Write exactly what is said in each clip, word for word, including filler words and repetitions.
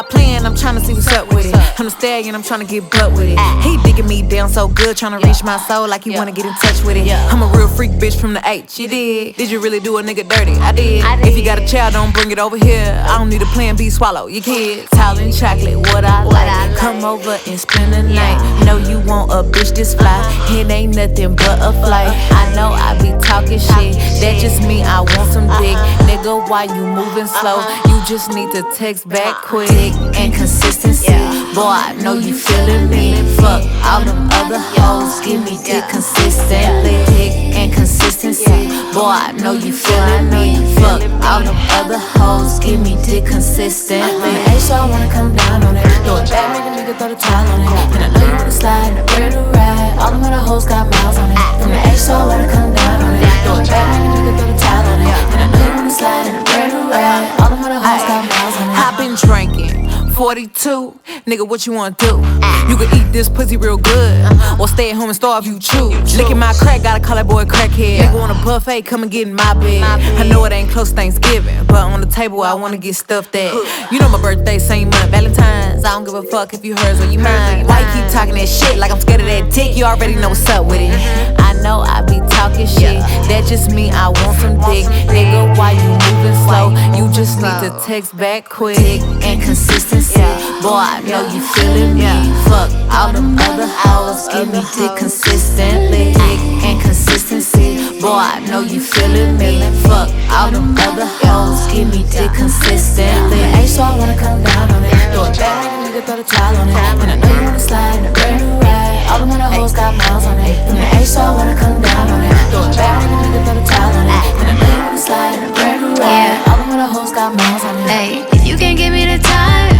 stop playing, I'm tryna see what's up with it. I'm the stallion, I'm tryna get butt with it. He digging me down so good, tryna reach my soul like he wanna get in touch with it. I'm a real freak bitch from the H. You did? Did you really do a nigga dirty? I did. If you got a child, don't bring it over here. I don't need a plan B, swallow your kids. Towel and chocolate, what I like. Come over and spend the night. Know you want a bitch this fly. It ain't nothing but a flight. I know I be talking shit. That just mean I want some dick. Nigga, why you moving slow? You just need to text back quick. And consistency. Boy, I know you feeling me. Fuck all them other hoes. Give me dick consistently. Dick and consistency. Boy, I know you feeling me. Fuck all them other hoes. Give me dick consistently. Hey, so I wanna come down on it. Throw it back, make a nigga throw the towel on it. And I know you wanna slide in a brand new ride. All them other hoes got miles on it. From the H, so I wanna come down on it. Throw it back, make a nigga throw the towel on it. And I know you wanna slide in a brand new ride. All them other hoes got miles on it. I've been drinking forty-two, nigga, what you wanna do? You can eat this pussy real good, or stay at home and starve, you choose. Licking my crack, gotta call that boy crackhead. Nigga want a buffet, come and get in my bed. I know it ain't close Thanksgiving, but on the table I wanna get stuffed at. You know my birthday, same month, Valentine's. I don't give a fuck if you hers or you mine. Why you keep talking that shit like I'm scared of that dick? You already know what's up with it. I know I be talking shit, that just mean I want some dick. Nigga, why you moving slow? You just need to text back quick. And consistency. Boy, I know you feeling me. Fuck all them other hoes. Give me dick consistently. Dick and consistency. Boy, I know you feeling me. Fuck all them other hoes. Give me dick consistently. Hey, so I wanna come down on it. Throw it back, make a nigga throw the towel on it. And I know you wanna slide in a brand new ride. All them other hoes got miles on it. From the H, so I wanna come down on it. Throw it back, make a nigga throw the towel on it. And I know you wanna slide in a brand new ride. All them other hoes got miles on it. Hey, if you can't give me the time,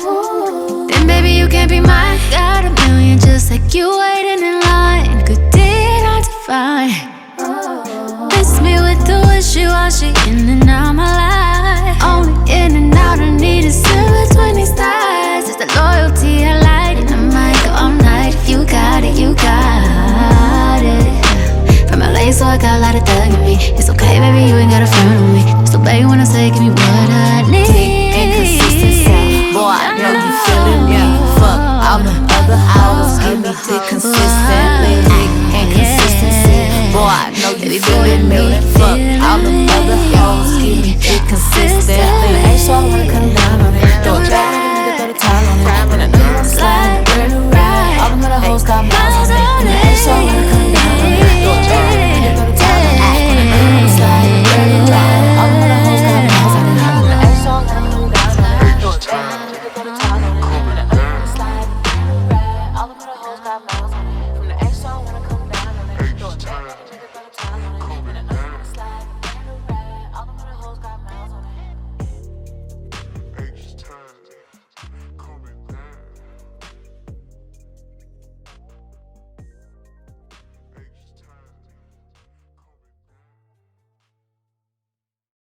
then baby you can't be mine. Got a million just like you waiting in line. Good day not to find. Miss me with the wishy-washy in and out my life. Only in and out, I need a silver twenty stars. It's the loyalty I like, and I might go all night. If you got it, you got it. From L A, so I got a lot of thug in me. It's okay, baby, you ain't got a front on me. Just obey when I say, give me what I need.